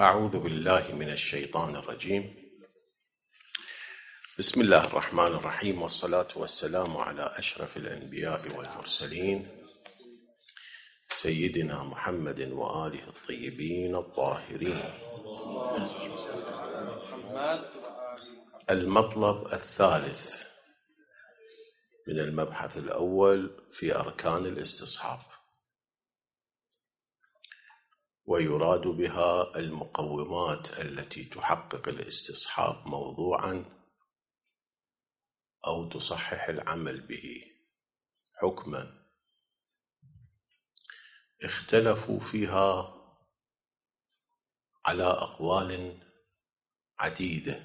أعوذ بالله من الشيطان الرجيم. بسم الله الرحمن الرحيم، والصلاة والسلام على أشرف الأنبياء والمرسلين سيدنا محمد وآله الطيبين الطاهرين. المطلب الثالث من المبحث الأول في أركان الاستصحاب، ويراد بها المقومات التي تحقق الاستصحاب موضوعا أو تصحح العمل به حكما. اختلفوا فيها على أقوال عديدة.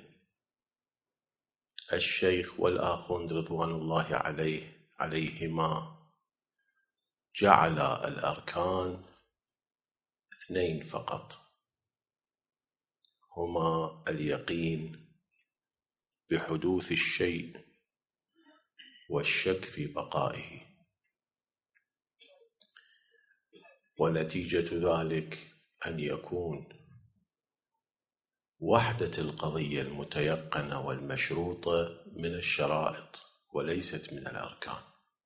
الشيخ والآخوند رضوان الله عليهما جعل الأركان 2 فقط، هما اليقين بحدوث الشيء والشك في بقائه، ونتيجة ذلك أن يكون وحدة القضية المتيقنة والمشروطة من الشرائط وليست من الأركان.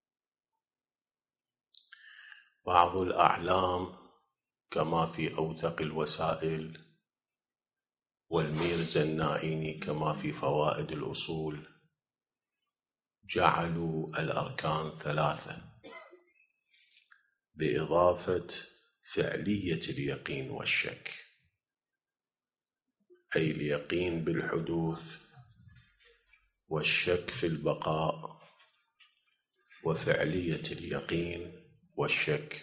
بعض الأعلام كما في أوثق الوسائل والميرزا النائيني كما في فوائد الأصول جعلوا الأركان 3 بإضافة فعلية اليقين والشك، أي اليقين بالحدوث والشك في البقاء وفعلية اليقين والشك.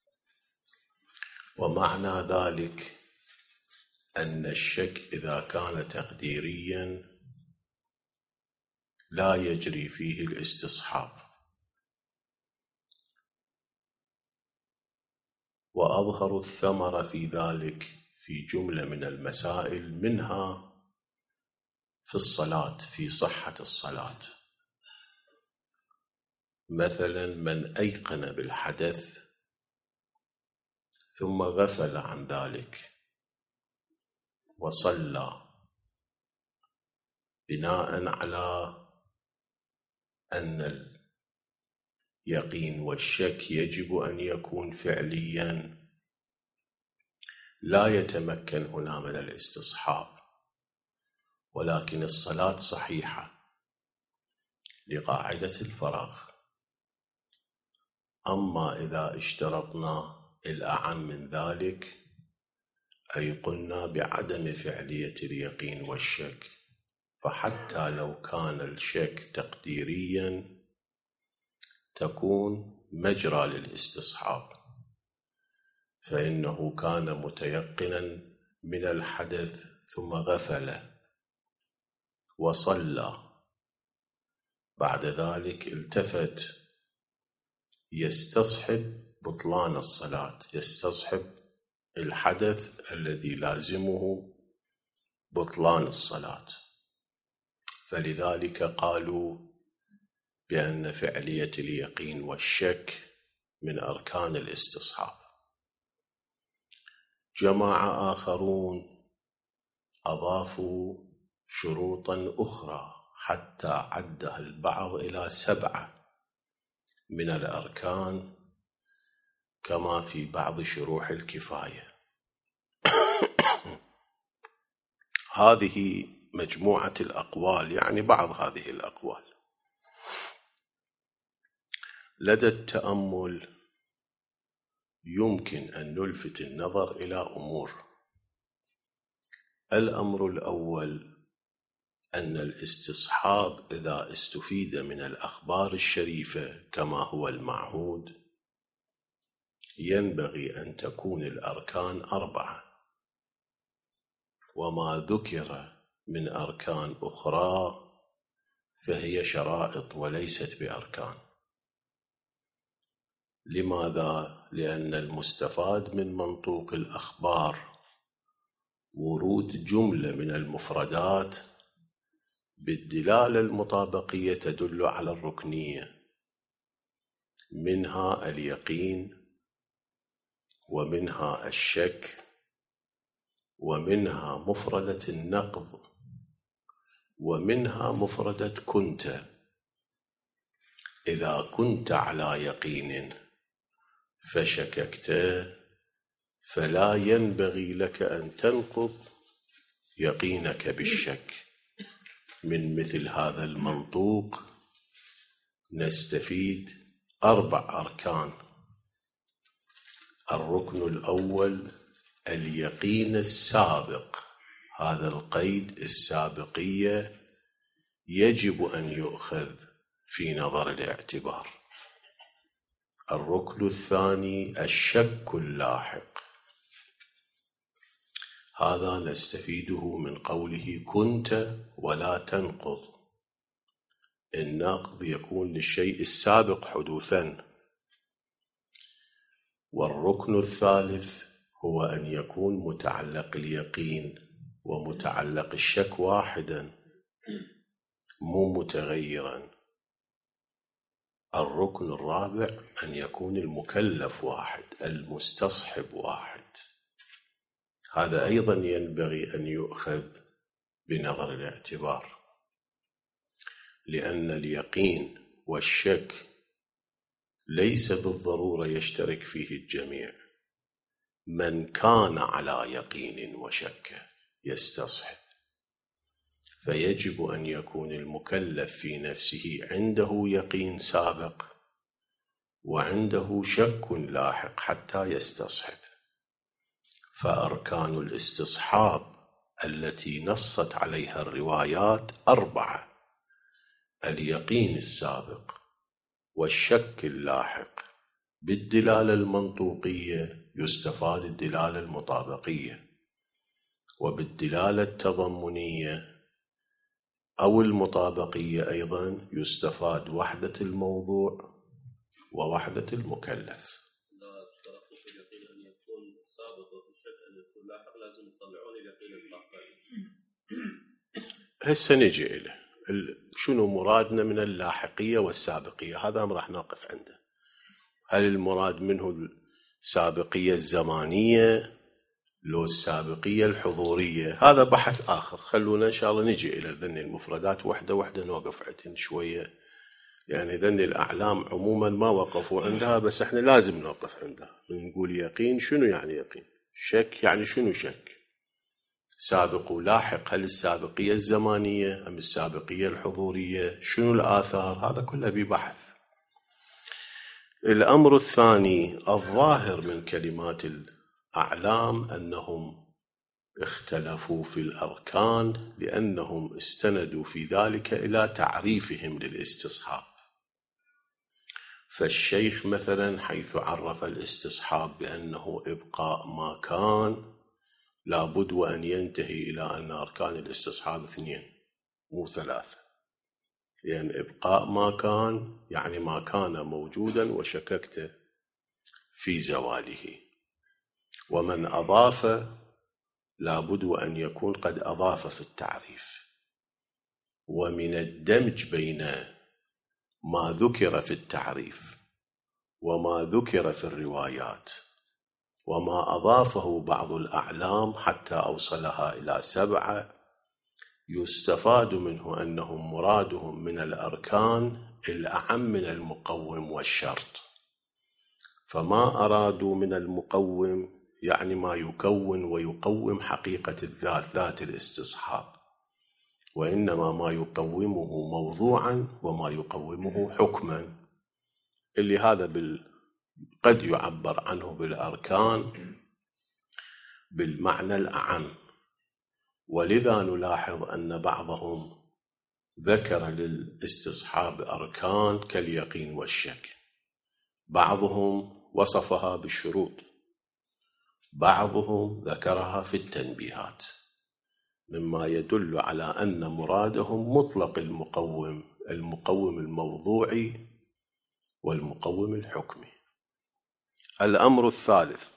ومعنى ذلك أن الشك إذا كان تقديريا لا يجري فيه الاستصحاب، وأظهر الثمرة في ذلك في جملة من المسائل، منها في الصلاة، في صحة الصلاة. مثلا من أيقن بالحدث ثم غفل عن ذلك وصلى بناء على أن اليقين والشك يجب أن يكون فعليا، لا يتمكن هنا من الاستصحاب، ولكن الصلاة صحيحة لقاعدة الفراغ. أما إذا اشترطنا الأعم من ذلك، أي قلنا بعدم فعلية اليقين والشك، فحتى لو كان الشك تقديريا تكون مجرى للاستصحاب، فإنه كان متيقنا من الحدث ثم غفل وصلى، بعد ذلك التفت يستصحب بطلان الصلاة، يستصحب الحدث الذي لازمه بطلان الصلاة. فلذلك قالوا بأن فعلية اليقين والشك من أركان الاستصحاب. جماعة آخرون أضافوا شروطا أخرى حتى عدها البعض إلى 7 من الأركان كما في بعض شروح الكفاية. هذه مجموعة الأقوال، يعني بعض هذه الأقوال. لدى التأمل يمكن أن نلفت النظر إلى أمور. الأمر الأول أن الاستصحاب إذا استفيد من الأخبار الشريفة كما هو المعهود، ينبغي أن تكون الأركان 4، وما ذكر من أركان أخرى فهي شرائط وليست بأركان. لماذا؟ لأن المستفاد من منطوق الأخبار ورود جملة من المفردات بالدلالة المطابقية تدل على الركنية، منها اليقين ومنها الشك ومنها مفردة النقض، ومنها مفردة كنت. إذا كنت على يقين فشككت فلا ينبغي لك أن تنقض يقينك بالشك. من مثل هذا المنطوق نستفيد 4 أركان. الركن الأول اليقين السابق، هذا القيد السابقية يجب أن يؤخذ في نظر الاعتبار. الركن الثاني الشك اللاحق، هذا نستفيده من قوله كنت ولا تنقض. النقض يكون للشيء السابق حدوثا. والركن الثالث هو أن يكون متعلق اليقين ومتعلق الشك واحدا مو متغيرا. الركن الرابع أن يكون المكلف واحد، المستصحب واحد. هذا أيضا ينبغي أن يؤخذ بنظر الاعتبار، لأن اليقين والشك ليس بالضرورة يشترك فيه الجميع. من كان على يقين وشك يستصحب، فيجب أن يكون المكلف في نفسه عنده يقين سابق وعنده شك لاحق حتى يستصحب. فأركان الاستصحاب التي نصت عليها الروايات 4: اليقين السابق، والشك اللاحق. بالدلالة المنطوقية يستفاد الدلالة المطابقية، وبالدلالة التضمنية أو المطابقية أيضا يستفاد وحدة الموضوع ووحدة المكلف. هسه نجي إليه شنو مرادنا من اللاحقية والسابقية. هذا راح نقف عنده. هل المراد منه السابقية الزمانية لو السابقية الحضورية؟ هذا بحث آخر. خلونا إن شاء الله نجي إلى ذني المفردات وحدة وحدة نوقف عندهن شوية. يعني ذني الأعلام عموما ما وقفوا عندها، بس احنا لازم نوقف عندها. نقول يقين، شنو يعني يقين؟ شك يعني شنو شك؟ سابق ولاحق، هل السابقية الزمانية أم السابقية الحضورية؟ شنو الآثار؟ هذا كله ببحث. الأمر الثاني الظاهر من كلمات الأعلام أنهم اختلفوا في الأركان لأنهم استندوا في ذلك إلى تعريفهم للاستصحاب. فالشيخ مثلا حيث عرف الاستصحاب بأنه إبقاء ما كان، لابد وأن ينتهي إلى أن أركان الاستصحاب 2 مو 3، لأن إبقاء ما كان يعني ما كان موجودا وشككت في زواله. ومن أضاف لابد وأن يكون قد أضاف في التعريف. ومن الدمج بين ما ذكر في التعريف وما ذكر في الروايات وما أضافه بعض الأعلام حتى أوصلها إلى 7، يستفاد منه أنهم مرادهم من الأركان الأعم من المقوم والشرط. فما أرادوا من المقوم يعني ما يكون ويقوم حقيقة الذات، ذات الاستصحاب، وإنما ما يقومه موضوعا وما يقومه حكما، اللي هذا قد يعبر عنه بالأركان بالمعنى الأعم. ولذا نلاحظ أن بعضهم ذكر للاستصحاب أركان كاليقين والشك، بعضهم وصفها بالشروط، بعضهم ذكرها في التنبيهات، مما يدل على أن مرادهم مطلق المقوم الموضوعي والمقوم الحكمي. الأمر الثالث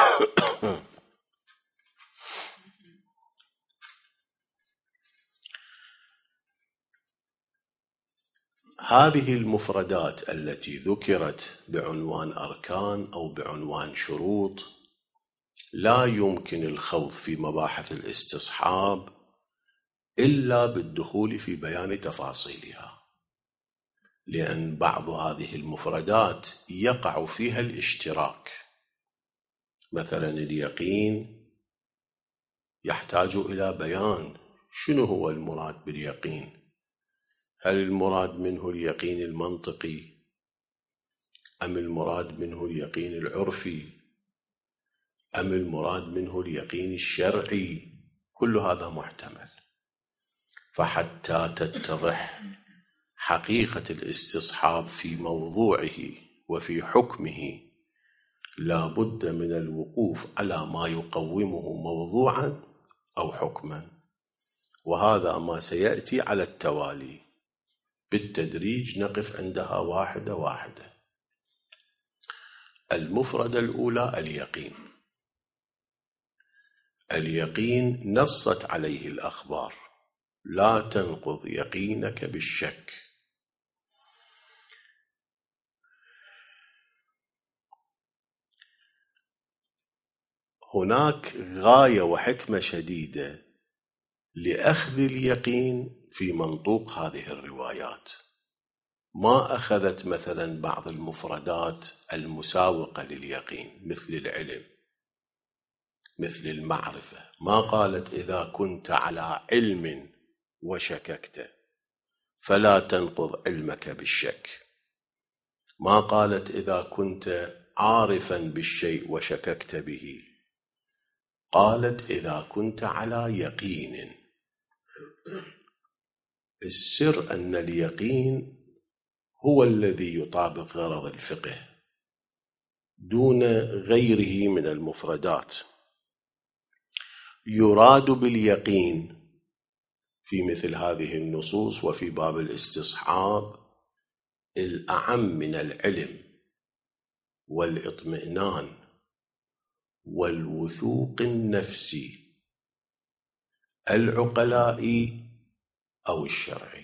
هذه المفردات التي ذكرت بعنوان أركان أو بعنوان شروط لا يمكن الخوض في مباحث الاستصحاب إلا بالدخول في بيان تفاصيلها، لأن بعض هذه المفردات يقع فيها الاشتراك. مثلا اليقين يحتاج إلى بيان شنو هو المراد باليقين. هل المراد منه اليقين المنطقي أم المراد منه اليقين العرفي أم المراد منه اليقين الشرعي؟ كل هذا محتمل. فحتى تتضح حقيقة الاستصحاب في موضوعه وفي حكمه لا بد من الوقوف على ما يقومه موضوعا أو حكما، وهذا ما سيأتي على التوالي بالتدريج، نقف عندها واحدة واحدة. المفردة الأولى اليقين. اليقين نصت عليه الأخبار: لا تنقض يقينك بالشك. هناك غاية وحكمة شديدة لأخذ اليقين في منطوق هذه الروايات. ما أخذت مثلا بعض المفردات المساوقة لليقين مثل العلم، مثل المعرفة. ما قالت إذا كنت على علم وشككت فلا تنقض علمك بالشك. ما قالت إذا كنت عارفا بالشيء وشككت به. قالت إذا كنت على يقين. السر أن اليقين هو الذي يطابق غرض الفقه دون غيره من المفردات. يراد باليقين في مثل هذه النصوص وفي باب الاستصحاب الأعم من العلم والإطمئنان والوثوق النفسي العقلائي أو الشرعي.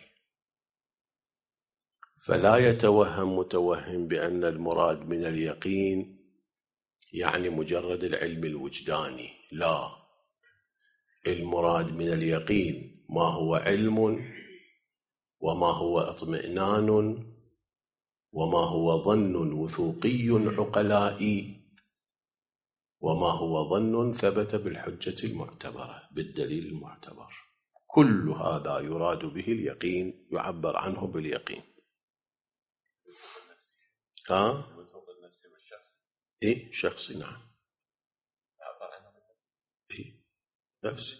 فلا يتوهم متوهم بأن المراد من اليقين يعني مجرد العلم الوجداني. لا، المراد من اليقين ما هو علم، وما هو اطمئنان، وما هو ظن وثوقي عقلائي، وما هو ظن ثبت بالحجة المعتبرة بالدليل المعتبر. كل هذا يراد به اليقين، يعبر عنه باليقين. الوثوق النفسي والشخصي. إيه شخصي، نعم. يعبر عنه بالنفسي. إيه نفسي.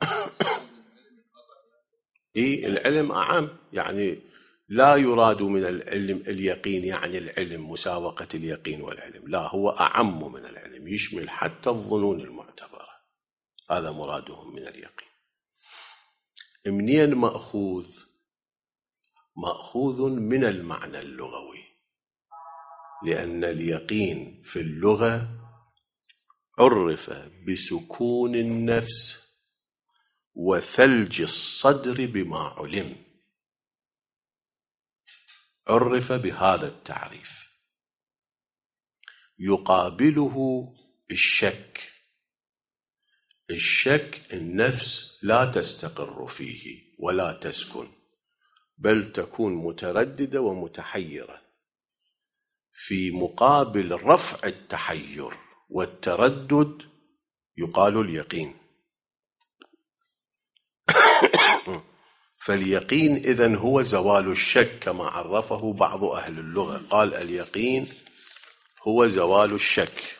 إيه العلم أعم، يعني لا يراد من العلم اليقين يعني العلم مساوقة اليقين والعلم، لا، هو أعم من العلم، يشمل حتى الظنون المعتبرة. هذا مرادهم من اليقين. منين مأخوذ؟ مأخوذ من المعنى اللغوي، لأن اليقين في اللغة عرف بسكون النفس وثلج الصدر بما علم. عرف بهذا التعريف. يقابله الشك. الشك النفس لا تستقر فيه ولا تسكن، بل تكون مترددة ومتحيرة. في مقابل رفع التحير والتردد يقال اليقين. فاليقين إذن هو زوال الشك كما عرفه بعض أهل اللغة، قال اليقين هو زوال الشك.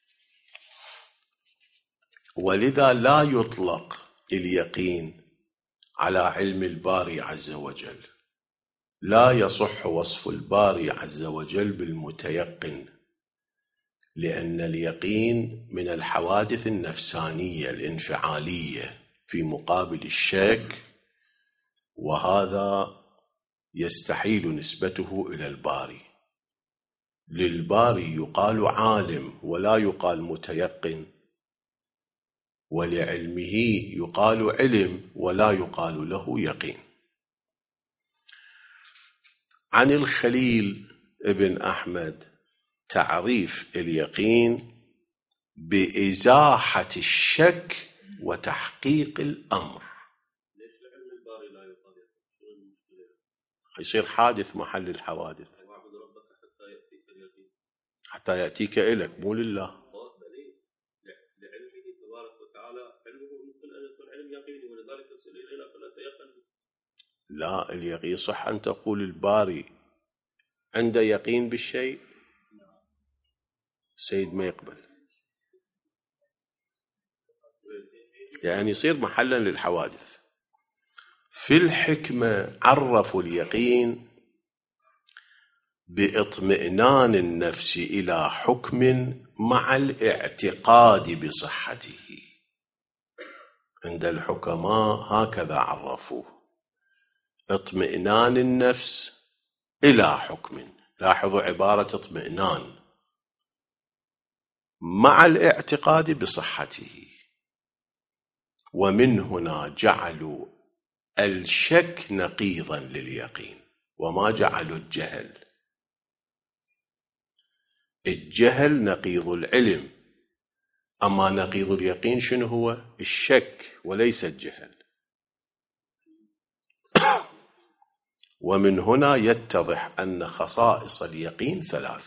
ولذا لا يطلق اليقين على علم الباري عز وجل. لا يصح وصف الباري عز وجل بالمتيقن، لأن اليقين من الحوادث النفسانية الانفعالية في مقابل الشك، وهذا يستحيل نسبته إلى الباري. للباري يقال عالم ولا يقال متيقن، ولعلمه يقال علم ولا يقال له يقين. عن الخليل ابن أحمد تعريف اليقين بإزاحة الشك وتحقيق الأمر. يصير حادث محل الحوادث. حتى يأتيك إليك مو لله. لا، اليقين صح أن تقول الباري عنده يقين بالشيء، سيد ما يقبل، يعني يصير محلا للحوادث. في الحكمة عرفوا اليقين باطمئنان النفس إلى حكم مع الاعتقاد بصحته. عند الحكماء هكذا عرفوه، اطمئنان النفس إلى حكم. لاحظوا عبارة اطمئنان مع الاعتقاد بصحته. ومن هنا جعلوا الشك نقيضا لليقين، وما جعلوا الجهل. الجهل نقيض العلم، أما نقيض اليقين شنو هو؟ الشك وليس الجهل. ومن هنا يتضح أن خصائص اليقين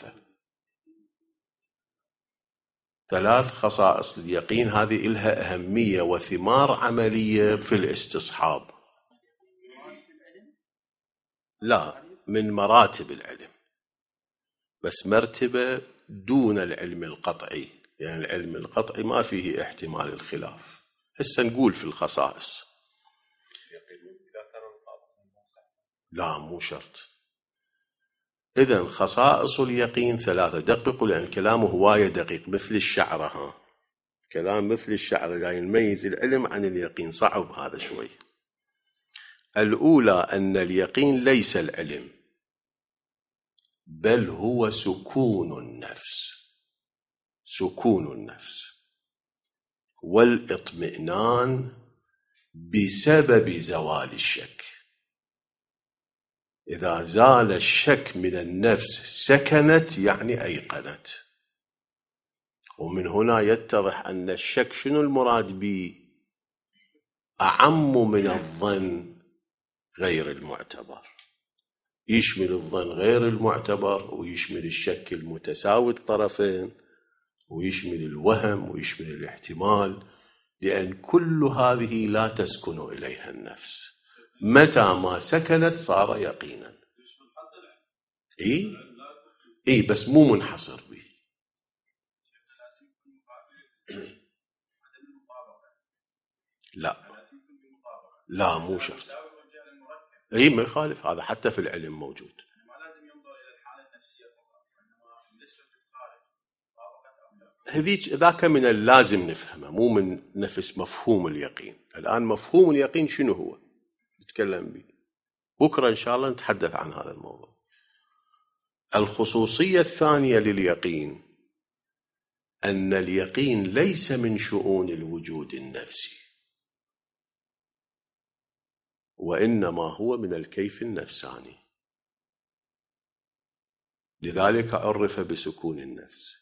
ثلاث خصائص اليقين، هذه إلها أهمية وثمار عملية في الاستصحاب. لا، من مراتب العلم، بس مرتبة دون العلم القطعي، يعني العلم القطعي ما فيه احتمال الخلاف. هسه نقول في الخصائص. لا، مو شرط. إذن خصائص اليقين ثلاثة. دققوا لأن كلامه هواية دقيق مثل الشعرة. كلام مثل الشعرة لا يميز العلم عن اليقين، صعب هذا شوي. الأولى أن اليقين ليس العلم، بل هو سكون النفس. سكون النفس والاطمئنان بسبب زوال الشك. إذا زال الشك من النفس سكنت، يعني أيقنت. ومن هنا يتضح أن الشك شنو المراد به؟ أعم من الظن غير المعتبر. يشمل الظن غير المعتبر، ويشمل الشك المتساوي الطرفين، ويشمل الوهم، ويشمل الاحتمال، لأن كل هذه لا تسكن إليها النفس. متى ما سكنت صار يقينا. إيه بس مو منحصر به. لا مو شرط. ما يخالف هذا، حتى في العلم موجود. هذيك ذاك من اللازم نفهمه، مو من نفس مفهوم اليقين. الآن مفهوم اليقين شنو هو نتكلم به، بكرة إن شاء الله نتحدث عن هذا الموضوع. الخصوصية الثانية لليقين أن اليقين ليس من شؤون الوجود النفسي، وإنما هو من الكيف النفساني. لذلك عرف بسكون النفس.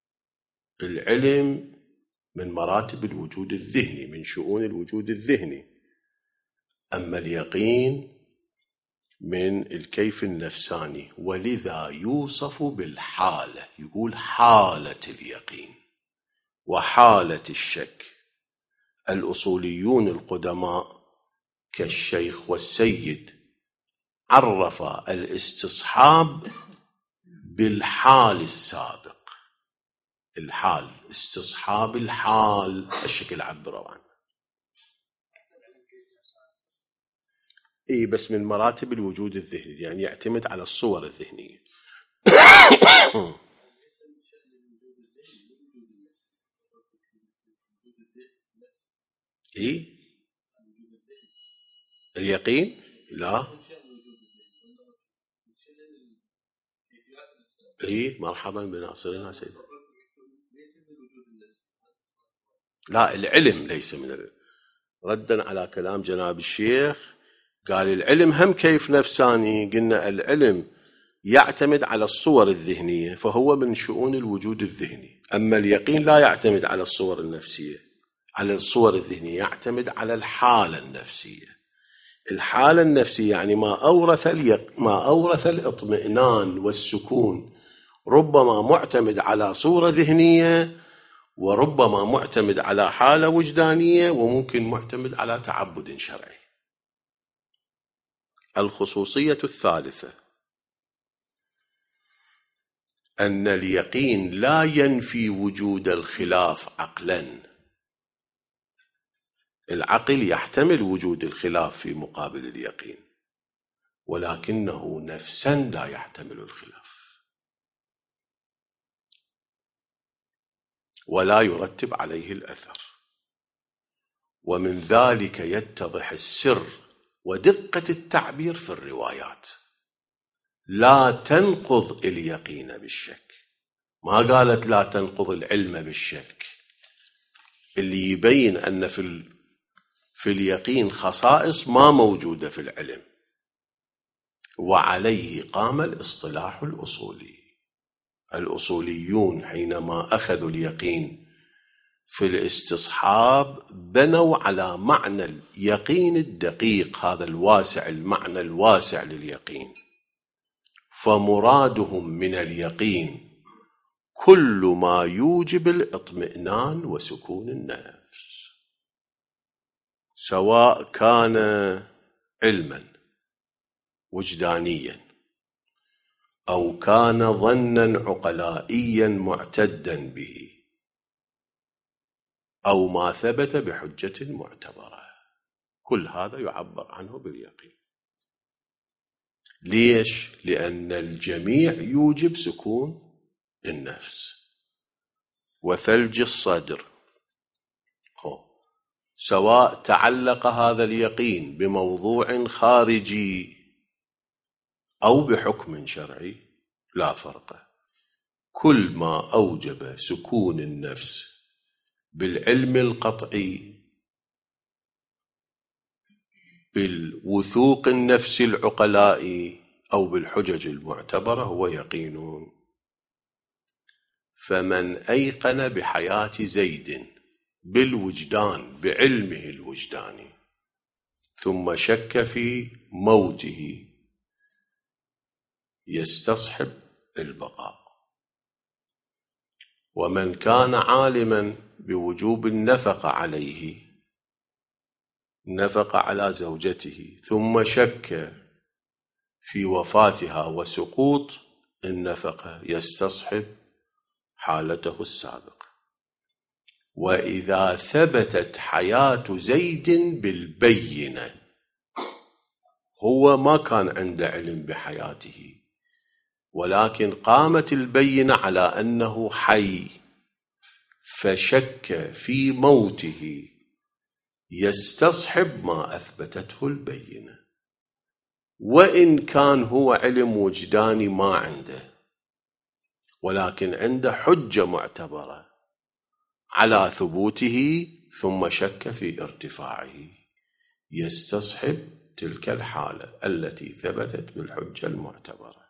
العلم من مراتب الوجود الذهني، من شؤون الوجود الذهني، أما اليقين من الكيف النفساني. ولذا يوصف بالحالة، يقول حالة اليقين وحالة الشك. الأصوليون القدماء كالشيخ والسيد عرف الاستصحاب بالحال السابق. الحال، استصحاب الحال، الشكل عبروا عنه. بس من مراتب الوجود الذهني، يعني يعتمد على الصور الذهنية. اليقين لا. مرحبا بناصرنا سيدي. لا، العلم ليس من ردا على كلام جناب الشيخ، قال العلم هم كيف نفساني. قلنا العلم يعتمد على الصور الذهنية، فهو من شؤون الوجود الذهني. أما اليقين لا يعتمد على الصور النفسية، على الصور الذهنية، يعتمد على الحالة النفسية. الحالة النفسية يعني ما أورث الاطمئنان والسكون، ربما معتمد على صورة ذهنية، وربما معتمد على حالة وجدانية، وممكن معتمد على تعبد شرعي. الخصوصية الثالثة أن اليقين لا ينفي وجود الخلاف عقلاً. العقل يحتمل وجود الخلاف في مقابل اليقين، ولكنه نفساً لا يحتمل الخلاف، ولا يرتب عليه الأثر. ومن ذلك يتضح السر ودقة التعبير في الروايات. لا تنقض اليقين بالشك، ما قالت لا تنقض العلم بالشك، اللي يبين أن في اليقين خصائص ما موجودة في العلم. وعليه قام الاصطلاح الأصولي. الأصوليون حينما أخذوا اليقين في الاستصحاب بنوا على معنى اليقين الدقيق، هذا الواسع، المعنى الواسع لليقين. فمرادهم من اليقين كل ما يوجب الاطمئنان وسكون النفس، سواء كان علما وجدانيا أو كان ظنا عقلائيا معتدا به، أو ما ثبت بحجة معتبرة. كل هذا يعبر عنه باليقين. ليش؟ لأن الجميع يوجب سكون النفس وثلج الصدر، سواء تعلق هذا اليقين بموضوع خارجي أو بحكم شرعي لا فرق. كل ما أوجب سكون النفس بالعلم القطعي، بالوثوق النفسي العقلائي، أو بالحجج المعتبرة هو يقين. فمن أيقن بحياة زيد بالوجدان، بعلمه الوجداني، ثم شك في موته، يستصحب البقاء. ومن كان عالما بوجوب النفقة عليه، نفق على زوجته، ثم شك في وفاتها وسقوط النفقة، يستصحب حالته السابقة. وإذا ثبتت حياة زيد بالبينة، هو ما كان عنده علم بحياته، ولكن قامت البينة على أنه حي، فشك في موته، يستصحب ما أثبتته البينة، وإن كان هو علم وجداني ما عنده، ولكن عنده حجة معتبرة على ثبوته، ثم شك في ارتفاعه، يستصحب تلك الحالة التي ثبتت بالحجة المعتبرة.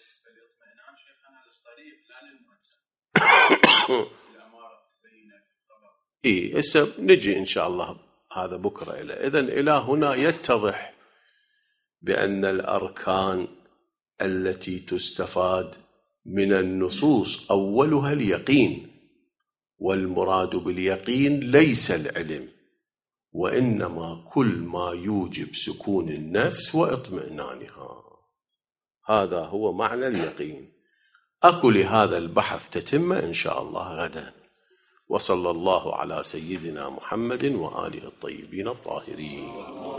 هسه نجي إن شاء الله هذا بكرة إذن إلى هنا يتضح بأن الأركان التي تستفاد من النصوص أولها اليقين، والمراد باليقين ليس العلم، وإنما كل ما يوجب سكون النفس واطمئنانها. هذا هو معنى اليقين. أكو لهذا البحث تتم إن شاء الله غدا. وصلى الله على سيدنا محمد وآله الطيبين الطاهرين.